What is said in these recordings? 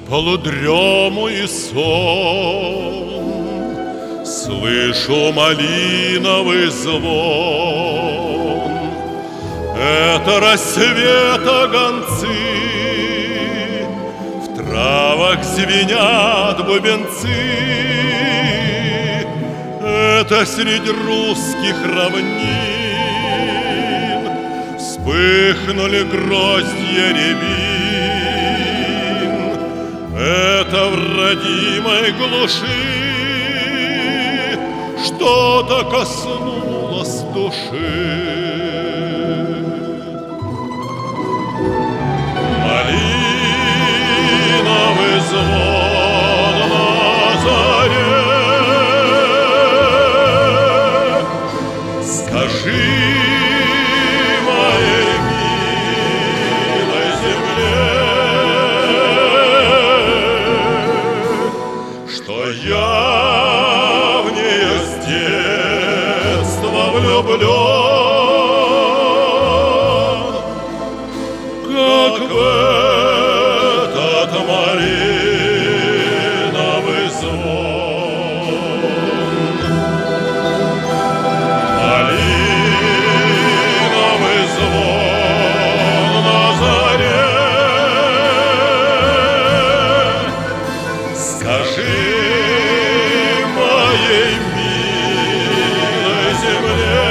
полудрему и сон, слышу малиновый звон. Это рассвета гонцы, в травах звенят бубенцы. Это среди русских равнин вспыхнули гроздья рябин. Это в родимой глуши что-то коснулось души. Малиновый звон на заре. Скажи моей милой земле, что я в нее с детства влюблен, как в этот малиновый звон. Малиновый звон на заре. Скажи моей милой земле,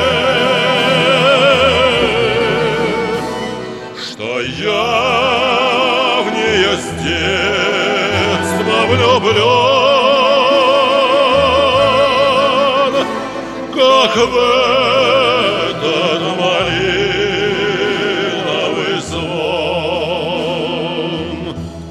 что я в нее с детства влюблен, как в этот малиновый звон.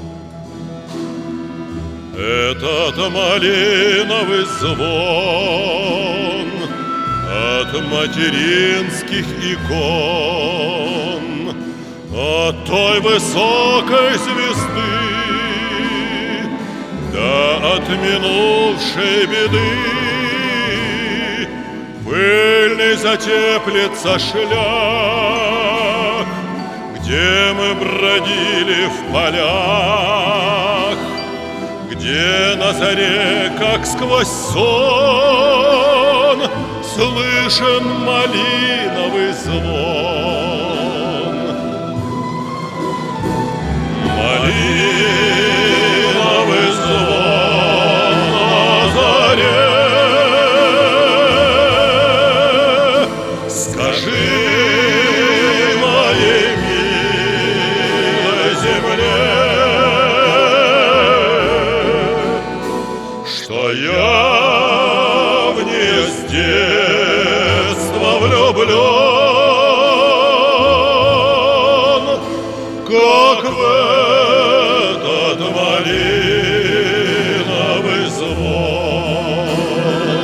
Этот малиновый звон от материнских икон, от той высокой звезды, да от минувшей беды. Пыльный затеплится шлях, где мы бродили в полях, где на заре, как сквозь сон, слышен малиновый звон. Малиновый звон на заре. Скажи моей милой земле, что я в нее с детства влюблен, как в этот малиновый звон.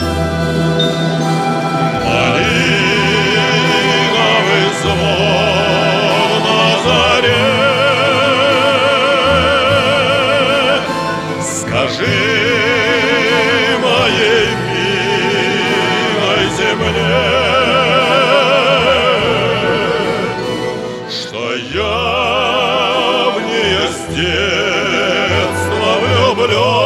Малиновый звон на заре. Скажи моей милой земле, что я в нее с детства влюблен,